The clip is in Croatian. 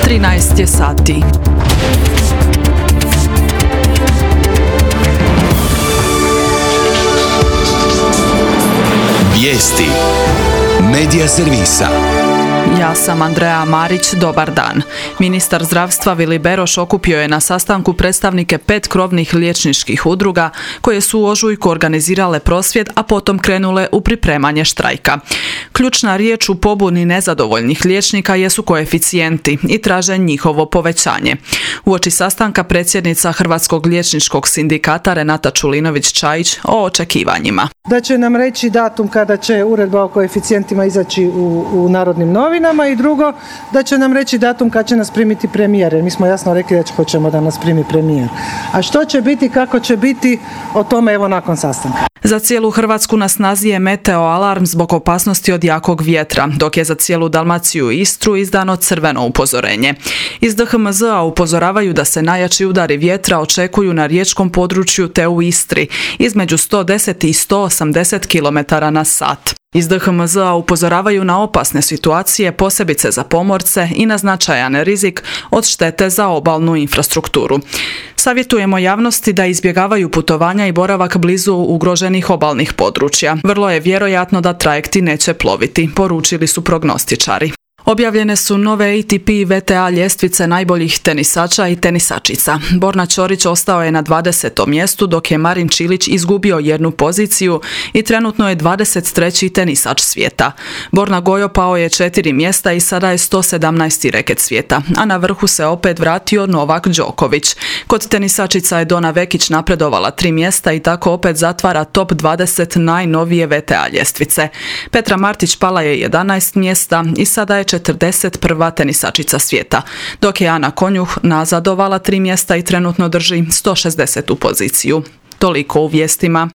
13 je sati. Vijesti Medija servisa. Ja sam Andreja Marić, dobar dan. Ministar zdravstva Vili Beroš okupio je na sastanku predstavnike 5 krovnih liječničkih udruga koje su u ožujku organizirale prosvjed, a potom krenule u pripremanje štrajka. Ključna riječ u pobuni nezadovoljnih liječnika jesu koeficijenti i traže njihovo povećanje. Uoči sastanka predsjednica Hrvatskog liječničkog sindikata Renata Čulinović-Čajić o očekivanjima. Da će nam reći datum kada će uredba o koeficijentima izaći u Narodnim novinama i drugo, da će nam reći datum kad će nas primiti premijer, jer mi smo jasno rekli da hoćemo da nas primi premijer. A što će biti, kako će biti, o tome evo nakon sastanka. Za cijelu Hrvatsku na snazi je meteo alarm zbog opasnosti od jakog vjetra, dok je za cijelu Dalmaciju i Istru izdano crveno upozorenje. Iz DHMZ-a upozoravaju da se najjači udari vjetra očekuju na riječkom području te u Istri, između 110 i 180 km na sat. Iz DHMZ-a upozoravaju na opasne situacije, posebice za pomorce i na značajan rizik od štete za obalnu infrastrukturu. Savjetujemo javnosti da izbjegavaju putovanja i boravak blizu ugroženih obalnih područja. Vrlo je vjerojatno da trajekti neće ploviti, poručili su prognostičari. Objavljene su nove ATP i VTA ljestvice najboljih tenisača i tenisačica. Borna Ćorić ostao je na 20. mjestu, dok je Marin Čilić izgubio jednu poziciju i trenutno je 23. tenisač svijeta. Borna Gojo pao je 4 mjesta i sada je 117. reket svijeta, a na vrhu se opet vratio Novak Đoković. Kod tenisačica je Dona Vekić napredovala 3 mjesta i tako opet zatvara top 20 najnovije VTA ljestvice. Petra Martić pala je 11 mjesta i sada je 41. tenisačica svijeta, dok je Ana Konjuh nazadovala 3 mjesta i trenutno drži 160. poziciju. Toliko u vijestima.